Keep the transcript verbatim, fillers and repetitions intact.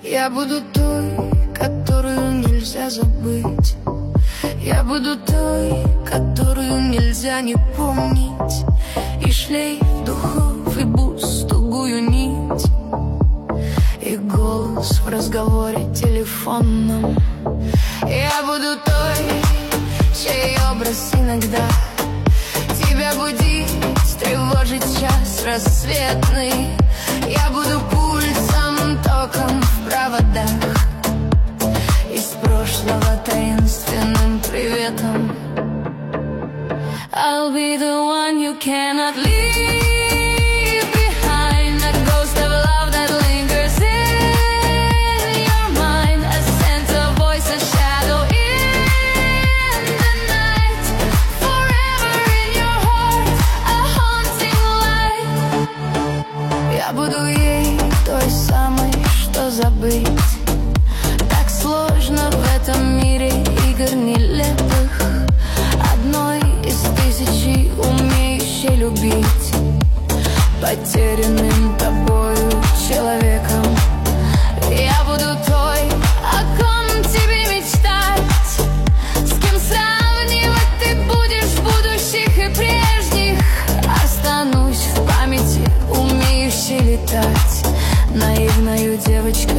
Я буду той, которую нельзя забыть. Я буду той, которую нельзя не помнить. И шлейф духов, и бус, тугую нить, и голос в разговоре телефонном. Я буду той, чей образ иногда тебя будить, тревожить час рассветный. Я буду пульсом, током в проводах, из прошлого таинственным приветом. I'll be the one you cannot leave behind, a ghost of love that lingers in your mind, a scent, a voice, a shadow in the night, forever in your heart, a haunting light. Я буду ей той самой, что забыть так сложно в этом мире игр нелепых, одной из тысячи, умеющей любить, потерянным тобою человеком. Я буду той, о ком тебе мечтать, с кем сравнивать ты будешь будущих и прежних. Останусь в памяти, умеющей летать, наивною девочкой